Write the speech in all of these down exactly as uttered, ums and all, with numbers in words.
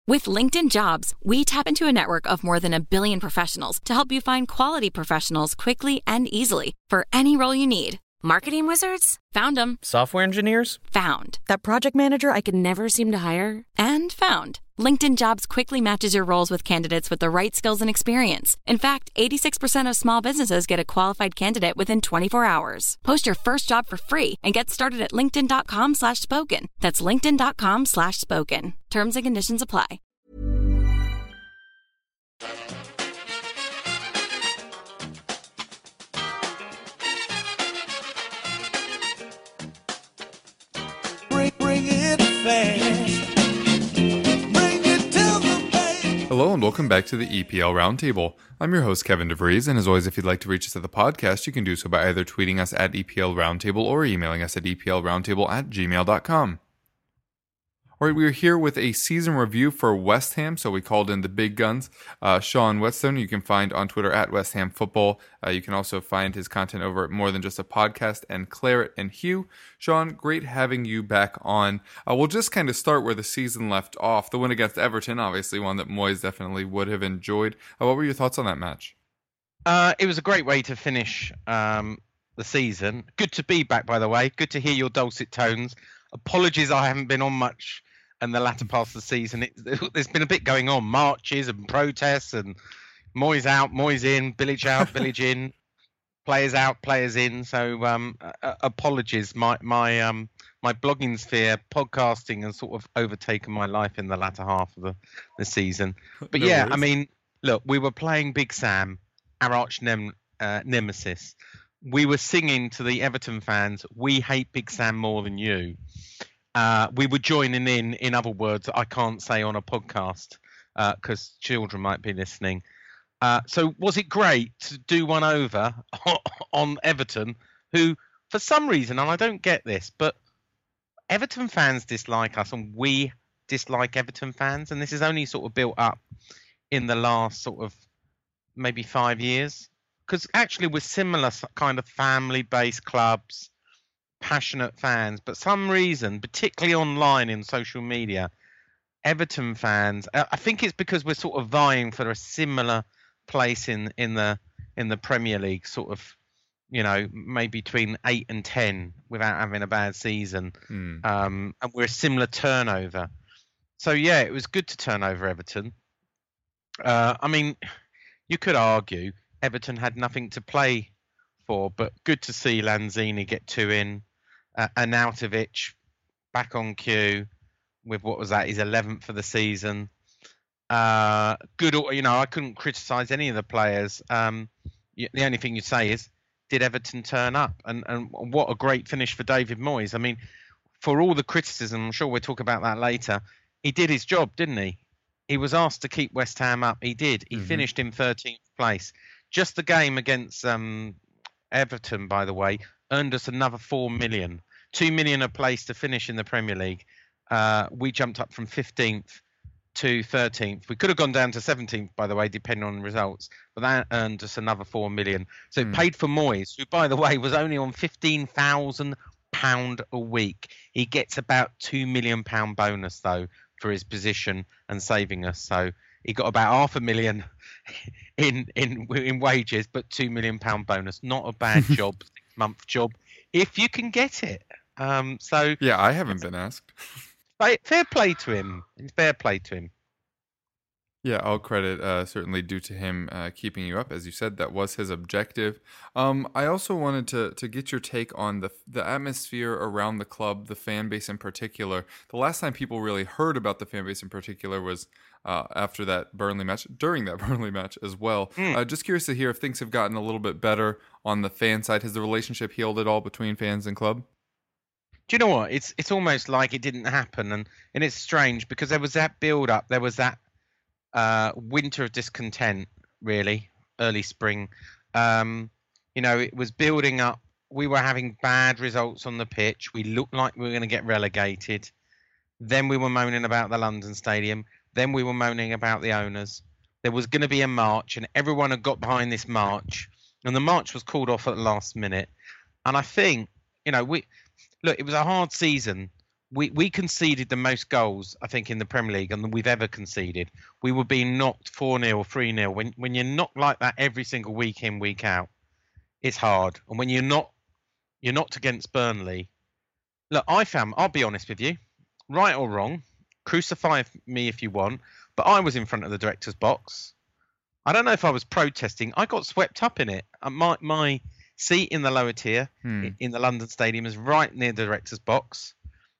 With LinkedIn Jobs, we tap into a network of more than a billion professionals to help you find quality professionals quickly and easily for any role you need. Marketing wizards? Found them. Software engineers? Found. That project manager I could never seem to hire? And found. LinkedIn Jobs quickly matches your roles with candidates with the right skills and experience. In fact, eighty-six percent of small businesses get a qualified candidate within twenty-four hours. Post your first job for free and get started at linkedin.com slash spoken. That's linkedin.com slash spoken. Terms and conditions apply. Bring, bring it fast. Bring it to the bank. Hello and welcome back to the E P L Roundtable. I'm your host, Kevin DeVries, and as always, if you'd like to reach us at the podcast, you can do so by either tweeting us at E P L Roundtable or emailing us at eplroundtable at gmail dot com. All right, we are here with a season review for West Ham, so we called in the big guns. Uh, Sean Whetstone, you can find on Twitter at West Ham Football. Uh, you can also find his content over at More Than Just a Podcast and Claret and Hugh. Sean, great having you back on. Uh, we'll just kind of start where the season left off. The win against Everton, obviously one that Moyes definitely would have enjoyed. Uh, what were your thoughts on that match? Uh, it was a great way to finish um, the season. Good to be back, by the way. Good to hear your dulcet tones. Apologies I haven't been on much in the latter part of the season. It, there's been a bit going on, marches and protests and Moyes out, Moyes in, Bilic out, Bilic in, players out, players in. So um, uh, apologies. My my um my blogging sphere, podcasting has sort of overtaken my life in the latter half of the, the season. But No yeah, worries. I mean, look, we were playing Big Sam, our arch nem- uh, nemesis. We were singing to the Everton fans, "We hate Big Sam more than you." Uh, we were joining in, in other words, that I can't say on a podcast because uh, children might be listening. Uh, so was it great to do one over on Everton, who, for some reason, and I don't get this, but Everton fans dislike us and we dislike Everton fans, and this is only sort of built up in the last sort of maybe five years. Because actually we're similar kind of family-based clubs, passionate fans, but some reason, particularly online in social media, Everton fans, I think it's because we're sort of vying for a similar place in in the in the Premier League, sort of, you know, maybe between eight and ten without having a bad season. Hmm. Um, and we're a similar turnover. So yeah, it was good to turn over Everton. Uh, I mean, you could argue Everton had nothing to play for, but good to see Lanzini get two in. Uh, Arnautovic back on cue with what was that, his eleventh for the season. Uh, good, you know, I couldn't criticise any of the players. Um, y- the only thing you say is, did Everton turn up? And and what a great finish for David Moyes. I mean, for all the criticism, I'm sure we'll talk about that later, he did his job, didn't he? He was asked to keep West Ham up. He did. He Mhm. finished in thirteenth place. Just the game against um, Everton, by the way, earned us another four million. Two million a place to finish in the Premier League. Uh, we jumped up from fifteenth to thirteenth. We could have gone down to seventeenth, by the way, depending on the results. But that earned us another four million. So it Mm. paid for Moyes, who, by the way, was only on fifteen thousand pounds a week. He gets about two million pounds bonus, though, for his position and saving us. So he got about half a million in in in wages, but two million pounds bonus. Not a bad job, six month job, if you can get it. Um, so Yeah, I haven't been asked. fa- fair play to him. Fair play to him. Yeah, all credit uh, certainly due to him uh, keeping you up. As you said, that was his objective. Um, I also wanted to to get your take on the the atmosphere around the club, the fan base in particular. The last time people really heard about the fan base in particular was uh, after that Burnley match, during that Burnley match as well. Mm. Uh, just curious to hear if things have gotten a little bit better on the fan side. Has the relationship healed at all between fans and club? Do you know what? It's it's almost like it didn't happen, and, and it's strange because there was that build up, there was that uh, winter of discontent, really, early spring. Um, you know, it was building up. We were having bad results on the pitch. We looked like we were going to get relegated. Then we were moaning about the London Stadium. Then we were moaning about the owners. There was going to be a march, and everyone had got behind this march. And the march was called off at the last minute. And I think, you know, we look, it was a hard season, we we conceded the most goals, I think, in the Premier League and we've ever conceded. We were being knocked four nil, three nil. When when you're knocked like that every single week in, week out, it's hard. And when you're not you're knocked against Burnley. Look, I found, I'll be honest with you, right or wrong, crucify me if you want, but I was in front of the director's box. I don't know if I was protesting. I got swept up in it. My my seat in the lower tier Hmm. in the London Stadium is right near the director's box.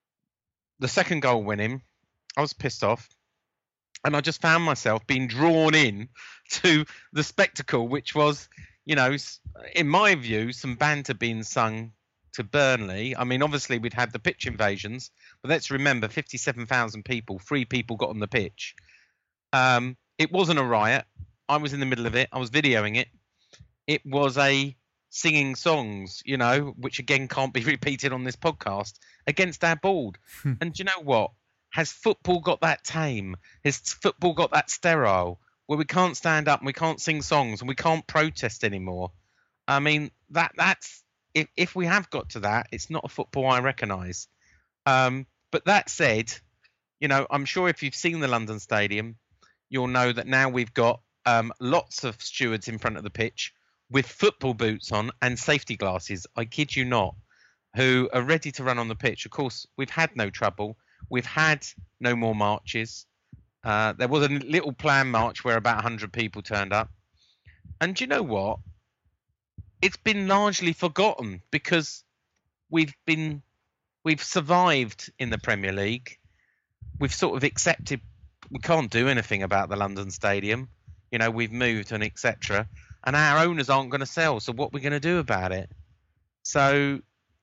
The second goal winning, I was pissed off. And I just found myself being drawn in to the spectacle, which was, you know, in my view, some banter being sung to Burnley. I mean, obviously, we'd had the pitch invasions, but let's remember fifty-seven thousand people, three people got on the pitch. Um, it wasn't a riot. I was in the middle of it. I was videoing it. It was a singing songs, you know, which again can't be repeated on this podcast, against our board. And do you know what? Has football got that tame? Has football got that sterile where we can't stand up and we can't sing songs and we can't protest anymore? I mean, that that's if if we have got to that, it's not a football I recognise. Um, but that said, you know, I'm sure if you've seen the London Stadium, you'll know that now we've got um, lots of stewards in front of the pitch with football boots on and safety glasses. I kid you not, who are ready to run on the pitch. Of course, we've had no trouble. We've had no more marches. Uh, there was a little planned march where about one hundred people turned up. And do you know what? It's been largely forgotten because we've been we've survived in the Premier League. We've sort of accepted we can't do anything about the London Stadium. You know, we've moved and et cetera. And our owners aren't going to sell. So what are we going to do about it? So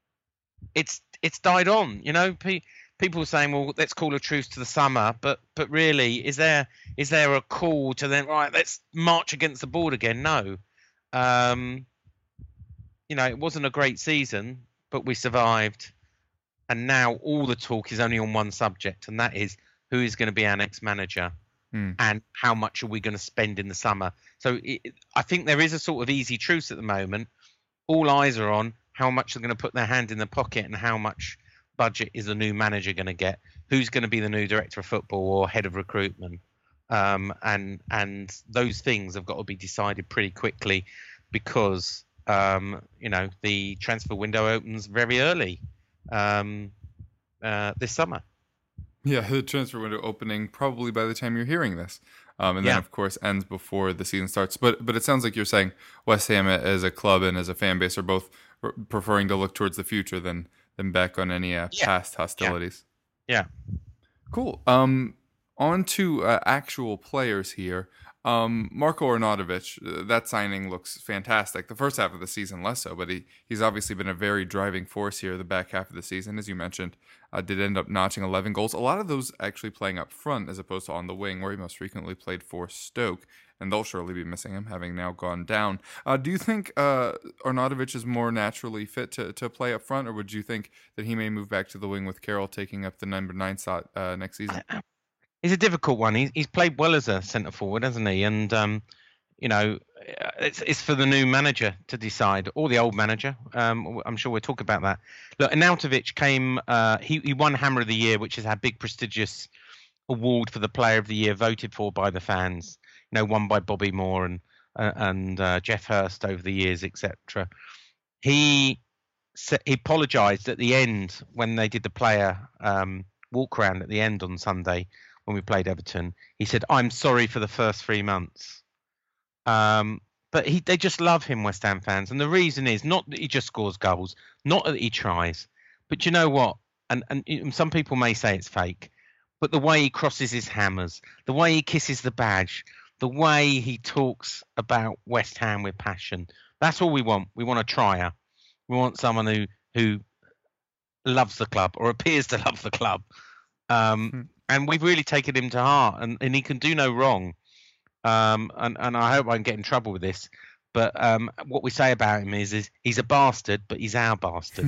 it's it's died on. You know, pe- people are saying, well, let's call a truce to the summer. But but really, is there is there a call to then, right, let's march against the board again? No. Um, you know, it wasn't a great season, but we survived. And now all the talk is only on one subject, and that is who is going to be our next manager Hmm. and how much are we going to spend in the summer. So it, I think there is a sort of easy truce at the moment. All eyes are on how much they're going to put their hand in the pocket and how much budget is the new manager going to get, who's going to be the new director of football or head of recruitment. Um, and and those things have got to be decided pretty quickly because, um, you know, the transfer window opens very early um, uh, this summer. Yeah, the transfer window opening probably by the time you're hearing this. Um, and Yeah. then, of course, ends before the season starts. But but it sounds like you're saying West Ham as a club and as a fan base are both r- preferring to look towards the future than, than back on any uh, Yeah. past hostilities. Yeah. Cool. Um, on to uh, actual players here. Um, Marko Arnautovic, uh, that signing looks fantastic. The first half of the season less so, but he, he's obviously been a very driving force here the back half of the season, as you mentioned. Uh, did end up notching eleven goals. A lot of those actually playing up front as opposed to on the wing, where he most frequently played for Stoke, and they'll surely be missing him, having now gone down. Uh, do you think uh, Arnautovic is more naturally fit to, to play up front, or would you think that he may move back to the wing with Carroll taking up the number nine slot uh, next season? He's a difficult one. He's, he's played well as a centre forward, hasn't he? And um, you know, it's it's for the new manager to decide, or the old manager. Um, I'm sure we'll talk about that. Look, Arnautovic came. Uh, he he won Hammer of the Year, which is our big prestigious award for the Player of the Year, voted for by the fans. You know, won by Bobby Moore and uh, and uh, Jeff Hurst over the years, et cetera. He he apologised at the end when they did the player um, walk around at the end on Sunday. When we played Everton, he said, "I'm sorry for the first three months." Um, but he, they just love him, West Ham fans, and the reason is not that he just scores goals, not that he tries, but you know what? And and some people may say it's fake, but the way he crosses his hammers, the way he kisses the badge, the way he talks about West Ham with passion—that's all we want. We want a trier. We want someone who who loves the club or appears to love the club. Um, Hmm. And we've really taken him to heart, and, and he can do no wrong. Um, and, and I hope I don't get in trouble with this, but um, what we say about him is, is he's a bastard, but he's our bastard.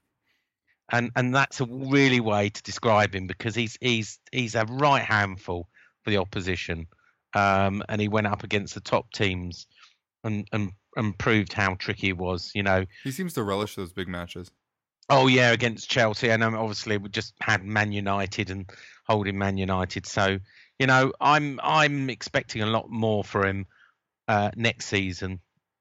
and and that's a really way to describe him because he's he's he's a right handful for the opposition. Um, and he went up against the top teams and, and, and proved how tricky it was, you know. He seems to relish those big matches. Oh yeah, against Chelsea, and um, obviously we just had Man United and holding Man United. So you know, I'm I'm expecting a lot more for him uh, next season.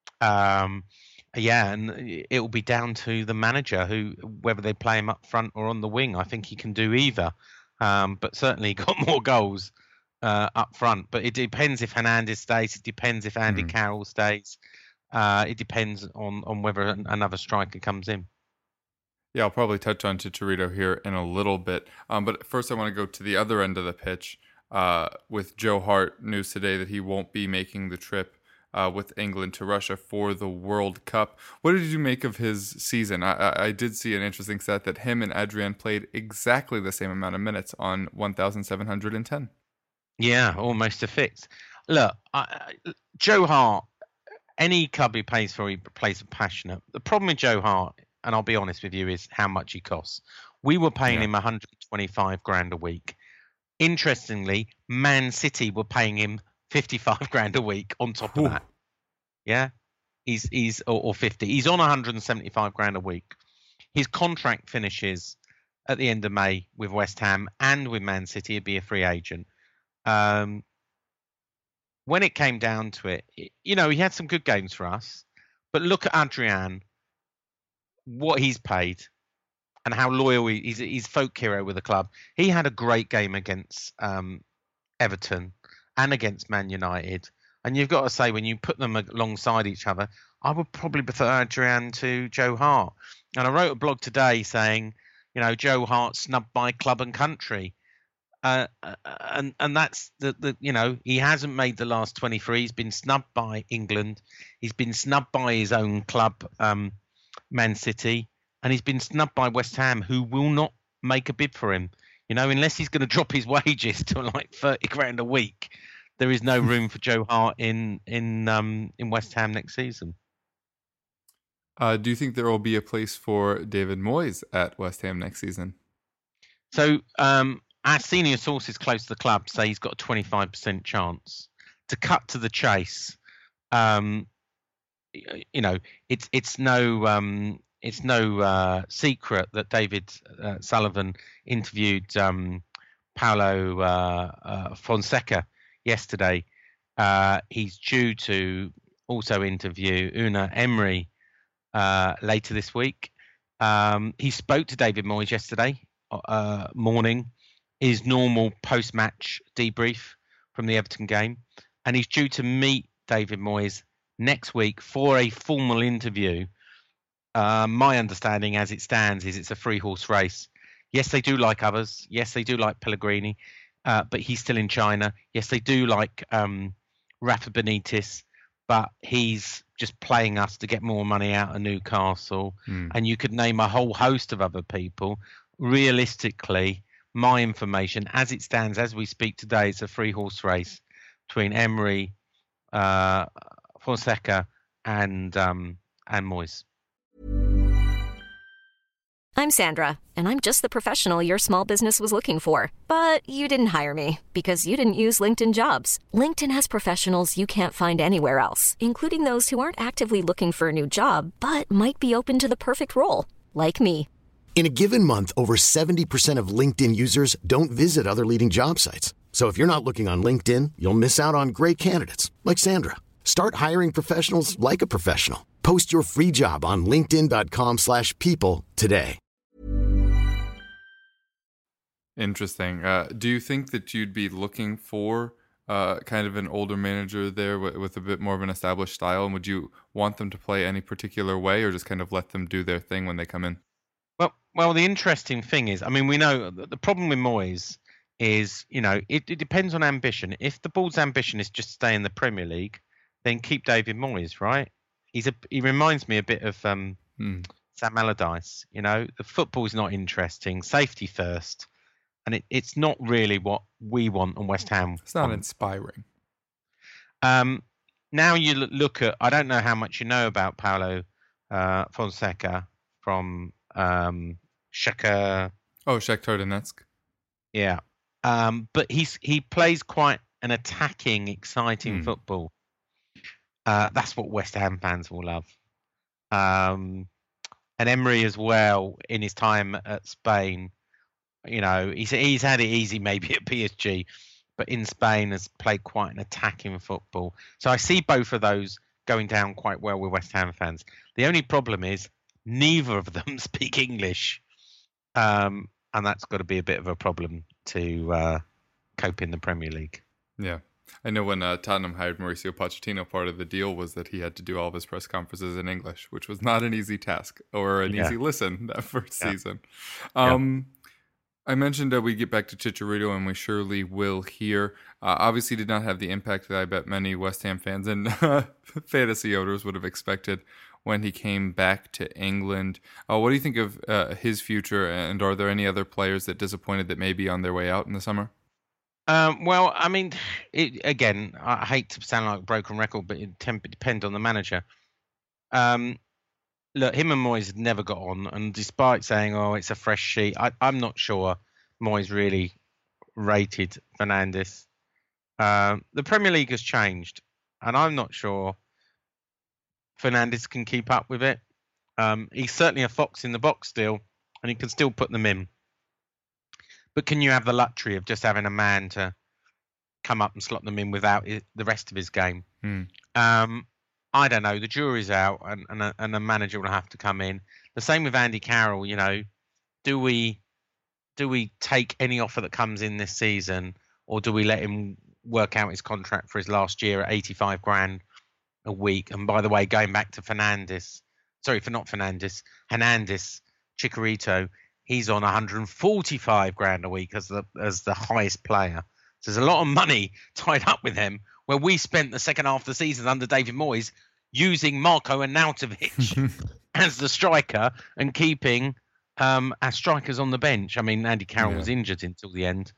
Um, yeah, and it will be down to the manager who whether they play him up front or on the wing. I think he can do either, um, but certainly he got more goals uh, up front. But it depends if Hernandez stays. It depends if Andy Mhm. Carroll stays. Uh, it depends on on whether an- another striker comes in. Yeah, I'll probably touch on Chicharito here in a little bit. Um, but first, I want to go to the other end of the pitch uh, with Joe Hart. News today that he won't be making the trip uh, with England to Russia for the World Cup. What did you make of his season? I, I, I did see an interesting stat that him and Adrian played exactly the same amount of minutes on one thousand seven hundred ten. Yeah, almost a fix. Look, I, I- Joe Hart, any club he plays for, he plays for passionate. The problem with Joe Hart, and I'll be honest with you, is how much he costs. We were paying Yeah. him one hundred twenty-five grand a week. Interestingly, Man City were paying him fifty-five grand a week on top of Ooh. that. Yeah, he's he's or, or fifty. He's on one hundred seventy-five grand a week. His contract finishes at the end of May with West Ham and with Man City. He'd be a free agent. Um, when it came down to it, it- you know, he had some good games for us. But look at Adrian, what he's paid, and how loyal he, he's. He's folk hero with the club. He had a great game against um, Everton and against Man United. And you've got to say, when you put them alongside each other, I would probably prefer Adrian to Joe Hart. And I wrote a blog today saying, you know, Joe Hart snubbed by club and country. Uh, uh, and and that's the, the you know, he hasn't made the last twenty-three. He's been snubbed by England. He's been snubbed by his own club, um, Man City, and he's been snubbed by West Ham, who will not make a bid for him. You know, unless he's going to drop his wages to like thirty grand a week, there is no room for Joe Hart in in um, in West Ham next season. Uh, do you think there will be a place for David Moyes at West Ham next season? So um, our senior sources close to the club say he's got a twenty-five percent chance. To cut to the chase, um, y- you know, it's it's no um, it's no uh, secret that David uh, Sullivan interviewed um, Paulo uh, uh, Fonseca yesterday. Uh, he's due to also interview Una Emery uh, later this week. Um, he spoke to David Moyes yesterday uh, morning, his normal post-match debrief from the Everton game, and he's due to meet David Moyes next week for a formal interview. Uh, my understanding, as it stands, is it's a three-horse race. Yes, they do like others. Yes, they do like Pellegrini, uh, but he's still in China. Yes, they do like um, Rafa Benitez, but he's just playing us to get more money out of Newcastle. Hmm. And you could name a whole host of other people. Realistically, my information, as it stands, as we speak today, it's a three-horse race between Emery, uh, Fonseca, and um, and Moyes. I'm Sandra, and I'm just the professional your small business was looking for. But you didn't hire me because you didn't use LinkedIn Jobs. LinkedIn has professionals you can't find anywhere else, including those who aren't actively looking for a new job, but might be open to the perfect role, like me. In a given month, over seventy percent of LinkedIn users don't visit other leading job sites. So if you're not looking on LinkedIn, you'll miss out on great candidates like Sandra. Start hiring professionals like a professional. Post your free job on linkedin dot com slash people today. Interesting. Uh, do you think that you'd be looking for uh, kind of an older manager there with, with a bit more of an established style? And would you want them to play any particular way, or just kind of let them do their thing when they come in? Well, well, the interesting thing is, I mean, we know that the problem with Moyes is, you know, it, it depends on ambition. If the board's ambition is just stay in the Premier League, then keep David Moyes, right? He's a he reminds me a bit of um, Hmm. Sam Allardyce. You know, the football's not interesting, safety first, and it, it's not really what we want and West Ham. It's not want. inspiring. Um, now you l- look at, I don't know how much you know about Paulo uh, Fonseca from um, Shakhtar. Oh, Shakhtar Donetsk. Yeah, um, but he's he plays quite an attacking, exciting Hmm. football. Uh, that's what West Ham fans will love. Um, and Emery as well in his time at Spain. You know, he's he's had it easy maybe at P S G, but in Spain has played quite an attacking football. So I see both of those going down quite well with West Ham fans. The only problem is neither of them speak English, um, and that's got to be a bit of a problem to uh, cope in the Premier League. Yeah. I know when uh, Tottenham hired Mauricio Pochettino, part of the deal was that he had to do all of his press conferences in English, which was not an easy task or an Yeah. easy listen that first Yeah. season. Um, I mentioned that we get back to Chicharito, and we surely will here. Uh, obviously did not have the impact that I bet many West Ham fans and uh, fantasy owners would have expected when he came back to England. Uh, what do you think of uh, his future, and are there any other players that disappointed that may be on their way out in the summer? Um, well, I mean, it, again, I hate to sound like a broken record, but it tem- depends on the manager. Um, look, him and Moyes had never got on, and despite saying, "Oh, it's a fresh sheet," I, I'm not sure Moyes really rated Fernandes. Um, the Premier League has changed, and I'm not sure Fernandes can keep up with it. Um, he's certainly a fox in the box still, and he can still put them in. But can you have the luxury of just having a man to come up and slot them in without it, the rest of his game? Hmm. Um, I don't know. The jury's out, and and a, and a manager will have to come in. The same with Andy Carroll. You know, do we do we take any offer that comes in this season, or do we let him work out his contract for his last year at eighty-five grand a week? And by the way, going back to Fernandes, sorry for not Fernandes, Hernandez, Chicharito. He's on one hundred forty-five grand a week as the as the highest player. So there's a lot of money tied up with him. Where we spent the second half of the season under David Moyes using Marko Arnautovic as the striker and keeping um, our strikers on the bench. I mean, Andy Carroll Yeah. was injured until the end,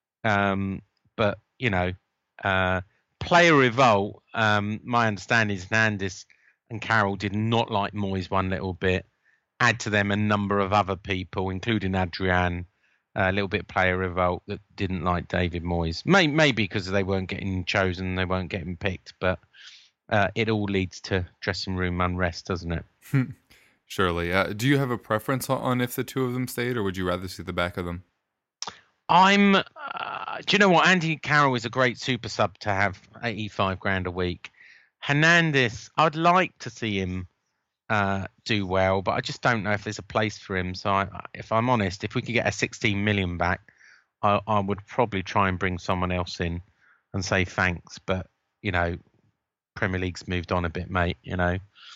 um, but you know, uh, player revolt. Um, my understanding is Hernandez and Carroll did not like Moyes one little bit. Add to them a number of other people, including Adrian, a little bit player revolt that didn't like David Moyes. May, maybe because they weren't getting chosen, they weren't getting picked, but uh, it all leads to dressing room unrest, doesn't it? Surely. Uh, do you have a preference on- on if the two of them stayed, or would you rather see the back of them? I'm. Uh, do you know what? Andy Carroll is a great super sub to have eighty-five grand a week. Hernandez, I'd like to see him Uh, do well, but I just don't know if there's a place for him. So, I, if I'm honest, if we could get a sixteen million back, I, I would probably try and bring someone else in and say thanks. But you know, Premier League's moved on a bit, mate. You know,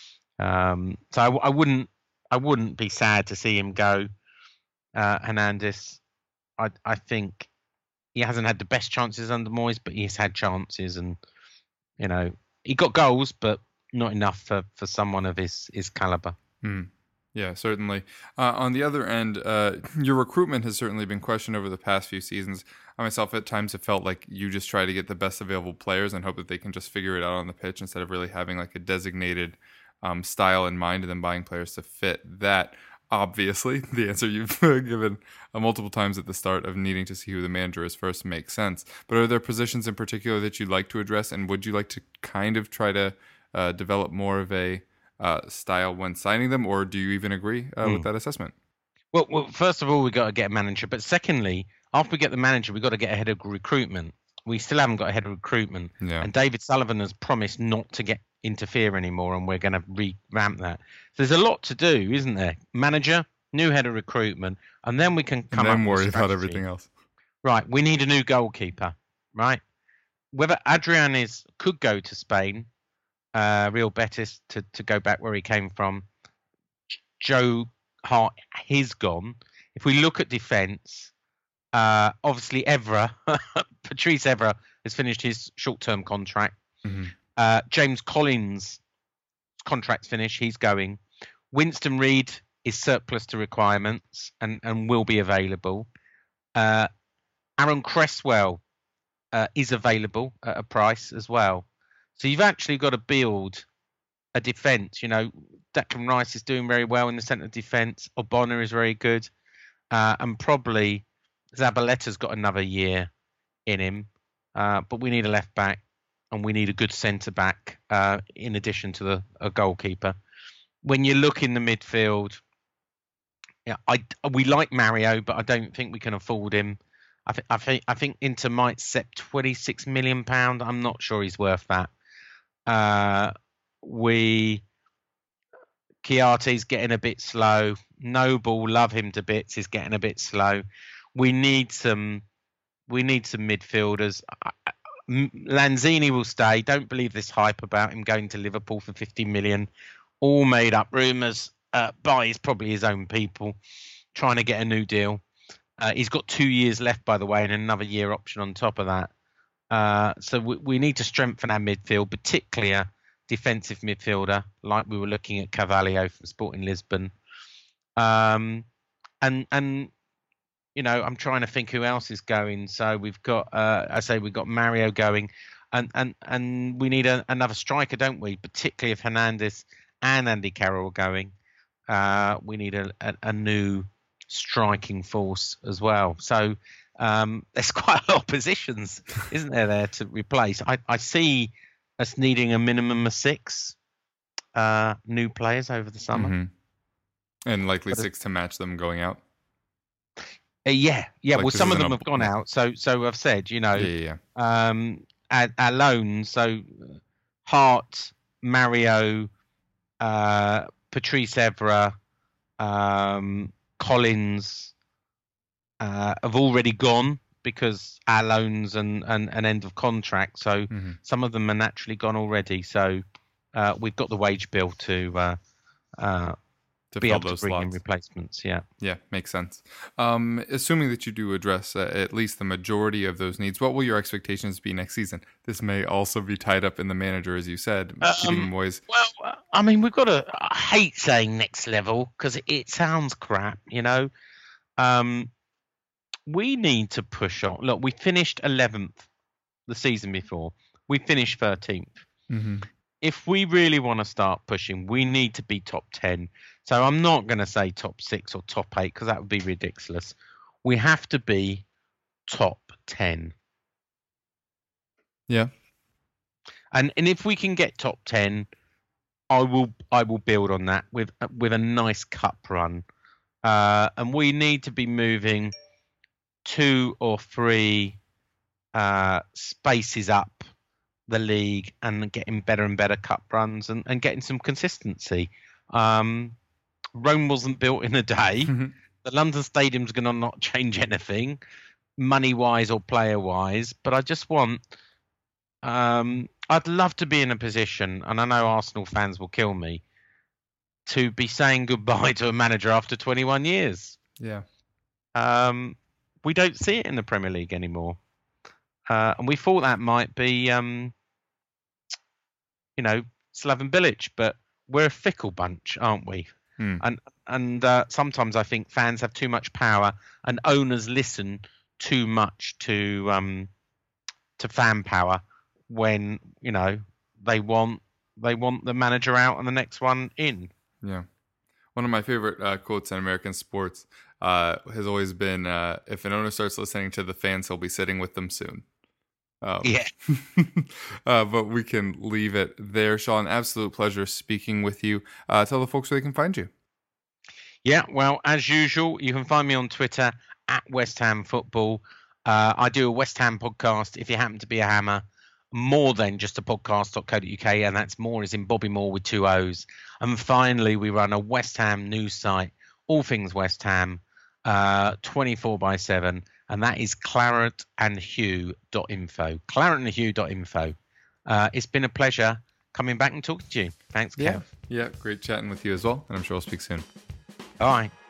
um, so I, I wouldn't, I wouldn't be sad to see him go. Uh, Hernandez, I, I think he hasn't had the best chances under Moyes, but he's had chances, and you know, he got goals, but not enough for, for someone of his, his caliber. Hmm. Yeah, certainly. Uh, on the other end, uh, your recruitment has certainly been questioned over the past few seasons. I myself at times have felt like you just try to get the best available players and hope that they can just figure it out on the pitch instead of really having like a designated um, style in mind and then buying players to fit that. Obviously, the answer you've given uh, multiple times at the start of needing to see who the manager is first makes sense. But are there positions in particular that you'd like to address, and would you like to kind of try to Uh, develop more of a uh, style when signing them, or do you even agree uh, Mm. with that assessment? Well, well, first of all, we got to get a manager. But secondly, after we get the manager, we got to get ahead of recruitment. We still haven't got ahead of recruitment. Yeah. And David Sullivan has promised not to get interfere anymore, and we're going to revamp that. So there's a lot to do, isn't there? Manager, new head of recruitment, and then we can come And up then with worry a about strategy. everything else. Right, we need a new goalkeeper, right? Whether Adrian is could go to Spain, uh, Real Betis to, to go back where he came from. Joe Hart, he's gone. If we look at defence, uh, obviously Evra, Patrice Evra has finished his short-term contract. Mhm. Uh, James Collins' contract's finished, he's going. Winston Reid is surplus to requirements and, and will be available. Uh, Aaron Cresswell uh, is available at a price as well. So you've actually got to build a defence. You know, Declan Rice is doing very well in the centre of defence. Obona is very good. Uh, and probably Zabaletta's got another year in him. Uh, but we need a left back and we need a good centre back uh, in addition to the, a goalkeeper. When you look in the midfield, yeah, I we like Mario, but I don't think we can afford him. I think I think I think Inter might set twenty-six million pound. I'm not sure he's worth that. Uh, we Chiarti's getting a bit slow. Noble, love him to bits, is getting a bit slow. We need some we need some midfielders. Lanzini will stay. Don't believe this hype about him going to Liverpool for fifty million. All made up rumours uh, by his, probably his own people, trying to get a new deal. Uh, he's got two years left, by the way, and another year option on top of that. Uh, so we, we need to strengthen our midfield, particularly a defensive midfielder, like we were looking at Carvalho from Sporting Lisbon. Um, and and you know, I'm trying to think who else is going. So we've got, uh, I say, we've got Mario going, and and and we need a, another striker, don't we? Particularly if Hernandez and Andy Carroll are going, uh, we need a, a, a new striking force as well. So um, there's quite a lot of positions, isn't there, there to replace? I, I see us needing a minimum of six uh, new players over the summer, mm-hmm. and likely six to match them going out. Uh, yeah, yeah. Like well, some of them a, have gone out. So, so I've said, you know, yeah, yeah. Um, our, our loans. So, Hart, Mario, uh, Patrice Evra, um, Collins uh, have already gone because our loans and an and end of contract. So, mm-hmm. some of them are naturally gone already. So, uh, we've got the wage bill to. Uh, uh, To be fill able those to bring slots. in replacements, yeah. Yeah, makes sense. Um, assuming that you do address uh, at least the majority of those needs, what will your expectations be next season? This may also be tied up in the manager, as you said, keeping Um, Moyes. Well, I mean, we've got to. I hate saying next level because it, it sounds crap, you know. Um, we need to push on. Look, we finished eleventh the season before. We finished thirteenth. Mm-hmm. If we really want to start pushing, we need to be top ten. So I'm not going to say top six or top eight because that would be ridiculous. We have to be top ten. Yeah. And and if we can get top ten, I will I will build on that with with a nice cup run. Uh, and we need to be moving two or three uh, spaces up the league and getting better and better cup runs and, and getting some consistency. Um, Rome wasn't built in a day. Mm-hmm. The London Stadium's going to not change anything, money-wise or player-wise. But I just want, um, I'd love to be in a position, and I know Arsenal fans will kill me, to be saying goodbye to a manager after twenty-one years. Yeah. Um, we don't see it in the Premier League anymore. Uh, and we thought that might be, um, you know, Slaven Bilic, but we're a fickle bunch, aren't we? Hmm. And and uh, sometimes I think fans have too much power, and owners listen too much to um, to fan power when you know they want they want the manager out and the next one in. Yeah. One of my favorite uh, quotes in American sports uh, has always been, uh, if an owner starts listening to the fans, he'll be sitting with them soon. Um, Yeah. uh, but we can leave it there. Sean, absolute pleasure speaking with you. Uh, tell the folks where they can find you. Yeah, well, as usual, you can find me on Twitter at West Ham Football. Uh, I do a West Ham podcast, if you happen to be a Hammer, more than just a podcast dot co dot uk, and that's more is in Bobby Moore with two O's. And finally, we run a West Ham news site, all things West Ham, uh, twenty-four by seven, and that is claret and hugh dot info. claret and hugh dot info. Uh, it's been a pleasure coming back and talking to you. Thanks, Kev. Yeah. Yeah. Great chatting with you as well. And I'm sure we'll speak soon. All right.